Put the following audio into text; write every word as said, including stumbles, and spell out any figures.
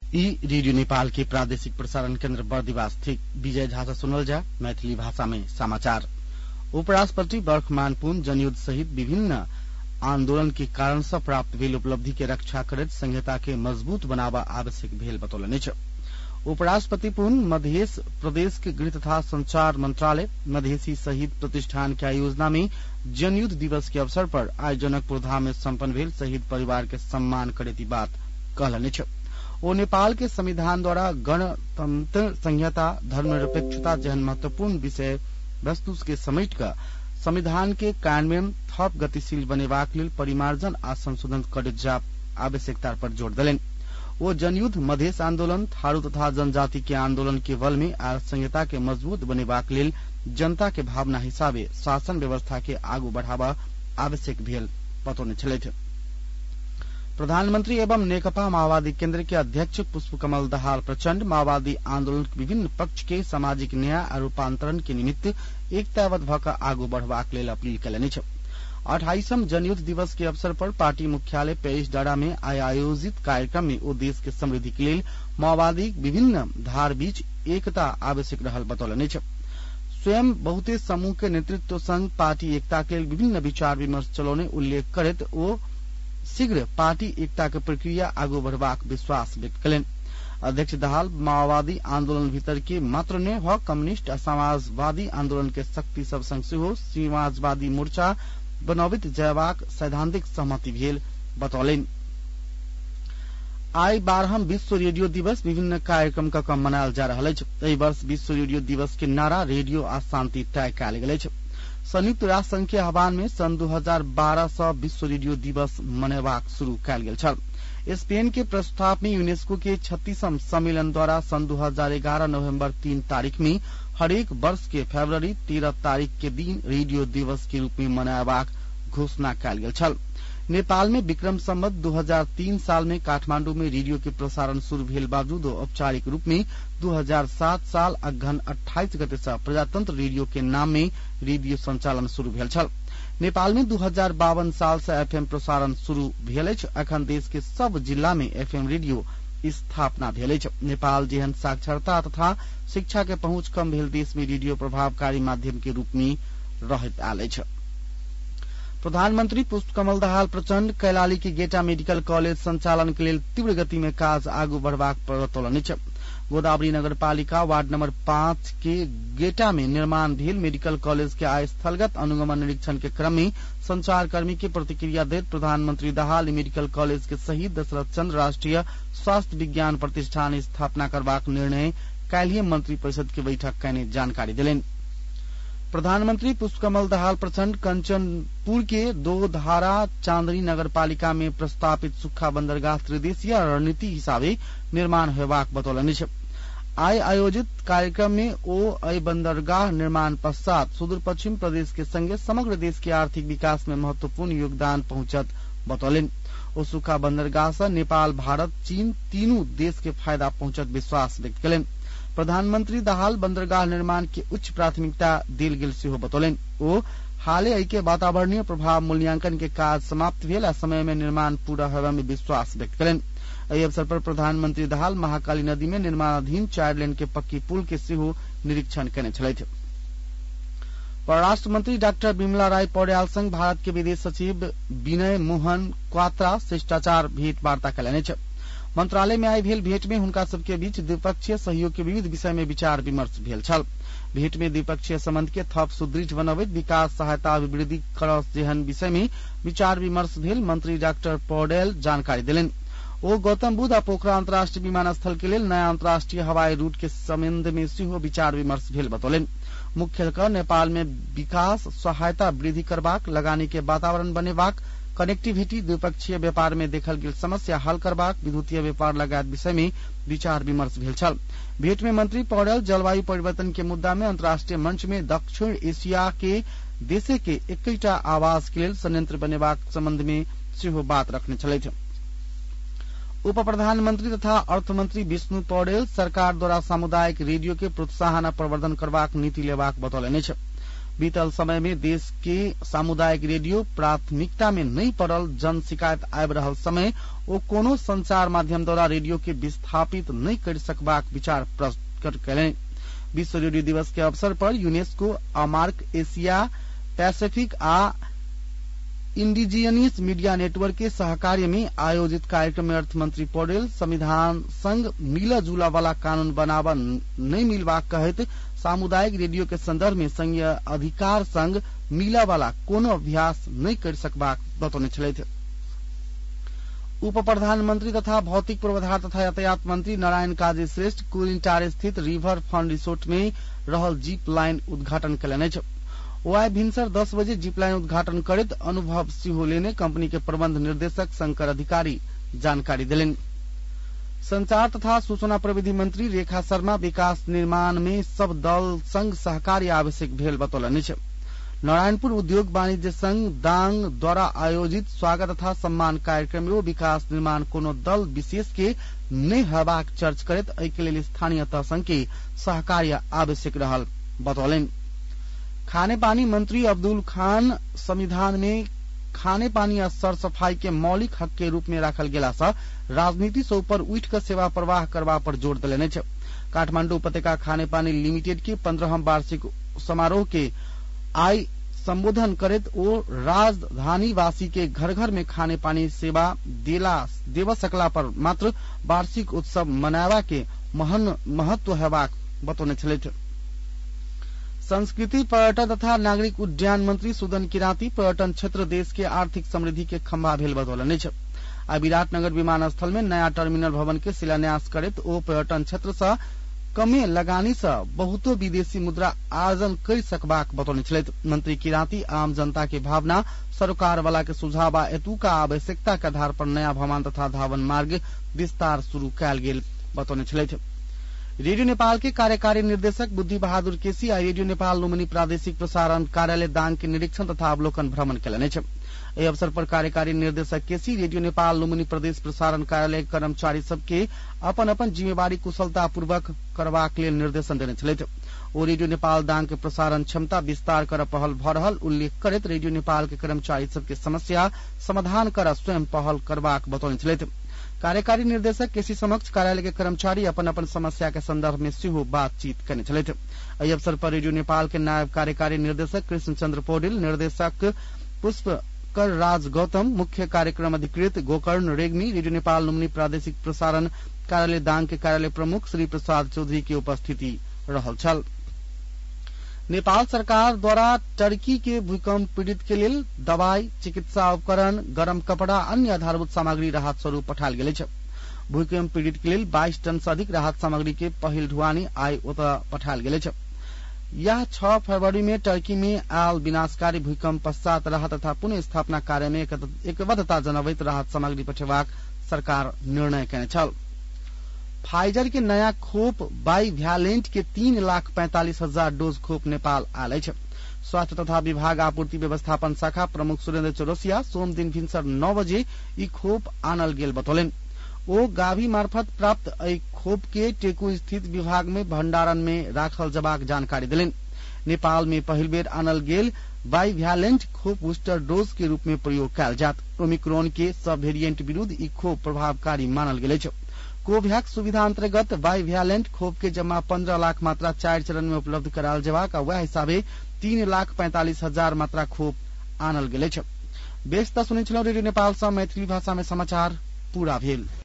ई रेडियो नेपाल के प्रादेशिक प्रसारण केन्द्र बर्दिवास स्थित विजय झासा सुनल जा मैथिली भाषा में समाचार। उपराष्ट्रपति वर्तमान पुन जनयुद्ध सहित विभिन्न आंदोलन के कारण से प्राप्त भेल उपलब्धि के रक्षा करत संहिता के मजबूत बनावा आवश्यक भेल बतौलनि छ। उपराष्ट्रपति पुन मध्य प्रदेश के गृह तथा संचार मंत्रालय मधेसी शहीद प्रतिष्ठान के आयोजना में जनयुद्ध दिवस के अवसर पर आज जनकपुर धाम में सम्पन्न भेल शहीद परिवार के सम्मान करेती बात कहलनि छ। ओ नेपाल के संविधान द्वारा गणतंत्र संहिता धर्मनिरपेक्षता जहन महत्वपूर्ण विषय वस्तु के समेट कर संविधान के कार्यान्वयन थप गतिशील बनेबाक लेल परिमार्जन आ संशोधन करे जा आवश्यकता पर जोर देलनि। वो जनयुद्ध मधेश आंदोलन थारू तथा जनजाति के आंदोलन के बल में आ संहिता के मजबूत बनेबाक लेल जनता के भावना हिसाबे शासन व्यवस्था के आगू बढ़ावा आवश्यक भेल बतौने छलथि। प्रधानमंत्री एवं नेकपा माओवादी केन्द्र के अध्यक्ष पुष्पकमल दाहाल प्रचण्ड माओवादी आंदोलन के विभिन्न पक्ष के सामाजिक न्याय और रूपांतरण के निमित्त एकताबद्ध भऽ आगू बढ़बाक लेल अपील कयलनि छ। अट्ठाईसम जनयुद्ध दिवस के अवसर पर पार्टी मुख्यालय पेरिस डाँडा में आयोजित कार्यक्रम में ओ देश के समृद्धि के लेल माओवादी विभिन्न धार बीच एकता आवश्यक रहल बतौलनि छ। स्वयं बहुते समूह के नेतृत्व संग पार्टी एकता के लेल विभिन्न विचार विमर्श चलौने उल्लेख करैत ओ शीघ्र पार्टी एकता के प्रक्रिया आगू बढ़बाक विश्वास व्यक्त कयलनि। अध्यक्ष दाहाल माओवादी आंदोलन भीतर के मात्र ने भ कम्युनिस्ट आ समाजवादी आंदोलन के शक्ति सब संग सेहो समाजवादी मोर्चा बनौबित जयबाक सैद्धांतिक सहमति भेल बतौलनि। आई बारहम विश्व रेडियो दिवस विभिन्न कार्यक्रम का कम मनायल जा रहा अछि। एहि वर्ष विश्व रेडियो दिवस के नारा रेडियो आ शांति तय कयल गेल अछि। संयुक्त राष्ट्र संघ के आह्वान में सन दू हजार बारह से विश्व रेडियो दिवस मनेबाक शुरू कयल गेल छल। स्पेन के प्रस्ताव में यूनेस्को के छत्तीसम सम्मेलन द्वारा सन दू हजार ग्यारह नवम्बर तीन तारीख में हरेक वर्ष के फरवरी तेरह तारीख के दिन रेडियो दिवस के रूप में मनाबाक घोषणा कयल गेल छल। नेपाल में विक्रम संवत दू हजार तीन साल में काठमांडू में रेडियो के प्रसारण शुरू भेल बावजूद औपचारिक रूप में दू हजार सात साल अगहन अट्ठाईस गते से प्रजातंत्र रेडियो के नाम में रेडियो संचालन शुरू भेल छल। नेपाल में दू हजार बावन साल से एफएम प्रसारण शुरू भेल अछि। अखन देश के सब जिला में एफएम रेडियो स्थापना भेल अछि। नेपाल जेहन साक्षरता तथा शिक्षा के पहुंच कम भेल देश में रेडियो प्रभावकारी माध्यम के रूप में रहैत आयल अछि। प्रधानमंत्री पुष्पकमल दाहाल प्रचण्ड कैलाली के गेटा मेडिकल कॉलेज संचालन के लिए तीव्र गति में काज आगू बढ़बाक बतौलनि छ। गोदावरी नगरपालिका वार्ड नंबर पांच के गेटा में निर्माण भेल मेडिकल कॉलेज के आज स्थलगत अनुगमन निरीक्षण के क्रम में संचारकर्मी के प्रतिक्रिया देत प्रधानमंत्री दाहाल मेडिकल कॉलेज के शहीद दशरथ चंद्र राष्ट्रीय स्वास्थ्य विज्ञान प्रतिष्ठान स्थापना करबाक निर्णय काल्हिए मंत्री परिषद के बैठक कयने जानकारी देलनि। प्रधानमंत्री पुष्पकमल दाहाल प्रचण्ड कंचनपुर के दो धारा चांदनी नगरपालिका में प्रस्तावित सुक्खा बंदरगाह त्रिदेशीय रणनीति हिसाबे निर्माण होबाक बतौलनि छ। आय आयोजित कार्यक्रम में ओ अय बंदरगाह निर्माण पश्चात सुदूर पश्चिम प्रदेश के संगे समग्र देश के आर्थिक विकास में महत्वपूर्ण योगदान पहुंचत बतौलनि। ओ सुक्खा बंदरगाह से नेपाल भारत चीन तीनों देश के फायदा पहुंचत विश्वास व्यक्त कयलनि। प्रधानमंत्री दाहाल बंदरगाह निर्माण के उच्च प्राथमिकता देल गेल सेहो बतौलनि। ओ हाले एहि के वातावरणीय प्रभाव मूल्यांकन के काज समाप्त भेल आ समय में निर्माण पूरा होबा में विश्वास व्यक्त कयलनि। एहि अवसर पर प्रधानमंत्री दाहाल महाकाली नदी में निर्माणाधीन चार लेन के पक्की पुल के सेहो निरीक्षण कयने छलथि। परराष्ट्र मंत्री डॉक्टर विमला राय पौड्याल संग भारत के विदेश सचिव विनय मोहन क्वात्रा शिष्टाचार भेंट वार्ता कयलनि छ। मंत्रालय में आई भेल भेंट में हुनका सबके बीच द्विपक्षीय सहयोग के विविध विषय में विचार विमर्श भेल छल। भेंट में द्विपक्षीय संबंध के थप सुदृढ़ बनबैत विकास सहायता अभिवृद्धि करस जेहन विषय में विचार विमर्श भेल मंत्री डॉक्टर पौड्याल जानकारी देलनि। ओ गौतम बुद्ध आ पोखरा अंतर्राष्ट्रीय विमानस्थल के लेल नया अंतर्राष्ट्रीय हवाई रूट के संबंध में सेहो विचार विमर्श भेल बतौलनि। मुख्यतः नेपाल में विकास सहायता वृद्धि करबाक लगानी के वातावरण बनेबाक कनेक्टिविटी द्विपक्षीय व्यापार में देखल गेल समस्या हल करबाक विद्युतीय व्यापार लगायत विषय में विचार विमर्श भेल छल। भेंट में मंत्री पौड्याल जलवायु परिवर्तन के मुद्दा में अंतर्राष्ट्रीय मंच में दक्षिण एशिया के देशे के एकैटा आवास के लेल संयंत्र बनेबाक संबंध में सेहो बात रखने छलथि। उप प्रधानमंत्री तथा अर्थमंत्री विष्णु पौडेल सरकार द्वारा सामुदायिक रेडियो के प्रोत्साहन आ प्रवर्धन करबाक नीति लेबाक बतौलनि छ। बीतल समय में देश के सामुदायिक रेडियो प्राथमिकता में नहीं पड़ल जन शिकायत आबि रहल समय ओ कोनो संचार माध्यम द्वारा रेडियो के विस्थापित नहीं कर सकबाक विचार प्रकट कयलनि। विश्व रेडियो दिवस के अवसर पर यूनेस्को अमार्क एशिया पैसिफिक आ इंडिजिनियस मीडिया नेटवर्क के सहकार्य में आयोजित कार्यक्रम में अर्थमंत्री पौडेल संविधान संग मिला जुला वाला कानून बनावा नहीं मिलवा कहत सामुदायिक रेडियो के संदर्भ में संघीय अधिकार संग मिला वाला कोनो अभ्यास नहीं कर सकबाक बतौने छलैथ। उप प्रधानमंत्री तथा भौतिक पूर्वाधार तथा यातायात मंत्री नारायण काजी श्रेष्ठ कुरिनटार स्थित रिवर फ्रंट रिसोर्ट में रहल जीप लाइन उद्घाटन कयलनि। ओ आइ भिनसर दस बजे जीप लाइन उद्घाटन करैत अनुभव सिंह लेने कंपनी के प्रबंध निर्देशक शंकर अधिकारी जानकारी दिलेन। संचार तथा सूचना प्रविधि मंत्री रेखा शर्मा विकास निर्माण में सब दल संग सहकार्य आवश्यक भेल बतौलनि। नारायणपुर उद्योग वाणिज्य संघ दांग द्वारा आयोजित स्वागत तथा सम्मान कार्यक्रम में विकास निर्माण कोनो दल विशेष के नहीं हेबाक चर्च करैत एहि के लेल स्थानीय तह संघ के सहकार्य आवश्यक रहल बतौलनि। खाने पानी मंत्री अब्दुल खान संविधान में खाने पानी आ सर सफाई के मौलिक हक के रूप में राखल गेला सँ राजनीति से ऊपर उठ कर सेवा प्रवाह करबा पर जोर देलनि। काठमांडू उपत्यका खाने पानी लिमिटेड के पंद्रहम वार्षिक समारोह के आई संबोधन करत ओ राजधानी वासी के घर घर में खाने पानी सेवा देला देव सकला पर मात्र वार्षिक उत्सव मनावा के महन महत्व हेबाक बतौने छलैथ। संस्कृति पर्यटन तथा नागरिक उड्डयन मंत्री सुदन किराती पर्यटन क्षेत्र देश के आर्थिक समृद्धि के खंभा भेल बतौलनि। आ विराटनगर विमानस्थल में नया टर्मिनल भवन के शिलान्यास करत ओ पर्यटन क्षेत्र से कमे लगानी से बहुतो विदेशी मुद्रा अर्जन कर सकबाक बतौने छलैथ। मंत्री किराती आम जनता के भावना सरकार वाला के सुझाव आ एतुका आवश्यकता के आधार पर नया भवन तथा धावन मार्ग विस्तार शुरू कयल गेल बतौने छलैथ। रेडियो नेपाल के कार्यकारी निर्देशक बुद्धि बहादुर केसी आ रेडियो नेपाल लुम्बिनी प्रादेशिक प्रसारण कार्यालय दाङ के निरीक्षण तथा अवलोकन भ्रमण कयलनि। एहि अवसर पर कार्यकारी निर्देशक केसी रेडियो नेपाल लुम्बिनी प्रदेश प्रसारण कार्यालय कर्मचारी सबके अपन अपन जिम्मेवारी कुशलता पूर्वक करबाक लेल निर्देशन देने छलैथ। ओ रेडियो नेपाल दाङ के प्रसारण क्षमता विस्तार कर पहल भ रहल उल्लेख करैत रेडियो नेपाल के कर्मचारी सबके समस्या समाधान कर स्वयं पहल करबाक बतौने छलैथ। कार्यकारी निर्देशक केसी समक्ष कार्यालय के कर्मचारी अपन अपन समस्या के संदर्भ में सेहो बातचीत करने छलैथ। एहि अवसर पर रेडियो नेपाल के नायब कार्यकारी निर्देशक कृष्ण चंद्र पौडेल, निर्देशक पुष्पकर राज गौतम, मुख्य कार्यक्रम अधिकृत गोकर्ण रेग्मी, रेडियो नेपाल लुम्बिनी प्रादेशिक प्रसारण कार्यालय दाङ के कार्यालय प्रमुख श्री प्रसाद चौधरी की उपस्थिति रहल छल। नेपाल सरकार द्वारा टर्की के भूकंप पीड़ित के लेल दवाई, चिकित्सा उपकरण, गरम कपड़ा, अन्य आधारभूत सामग्री राहत स्वरूप पठायल गेल छै। भूकंप पीड़ित के लेल बाईस टन से अधिक राहत सामग्री के पहिल ढुवानी आई ओतऽ पठायल गेल छै। यह छह फरवरी में टर्की में आयल विनाशकारी भूकंप पश्चात राहत तथा पुनः स्थापना कार्य में एकबद्धता जनबैत राहत सामग्री पठेबाक सरकार निर्णय कयने छल। फाइजर के नया खोप बाई वैलेंट के तीन लाख पैंतालीस हजार डोज खोप नेपाल आयल छै। स्वास्थ्य तथा विभाग आपूर्ति व्यवस्थापन शाखा प्रमुख सुरेंद्र चौरसिया सोम दिन भिनसर नौ बजे ई खोप आनल गेल बतौलन। ओ गाभी मार्फत प्राप्त एहि खोप के टेकू स्थित विभाग में भंडारण में राखल जबाक जानकारी दिलन। नेपाल में पहिल बेर आनल गेल बाई वैलेंट खोप बूस्टर डोज के रूप में प्रयोग कयल जात। ओमिक्रॉन के सब वेरिएंट विरुद्ध ई खोप प्रभावकारी मानल गेल छै। कोवैक्स सुविधा अंतर्गत बाई वैलेंट खोप के जमा पंद्रह लाख मात्रा चार चरण में उपलब्ध कराल जबाक आ वह हिसाबे तीन लाख पैंतालीस हजार मात्रा खोप आनल गेल छै। बेस त सुनै छलौं रेडियो नेपाल सँ मैथिली भाषा में समाचार पूरा भेल।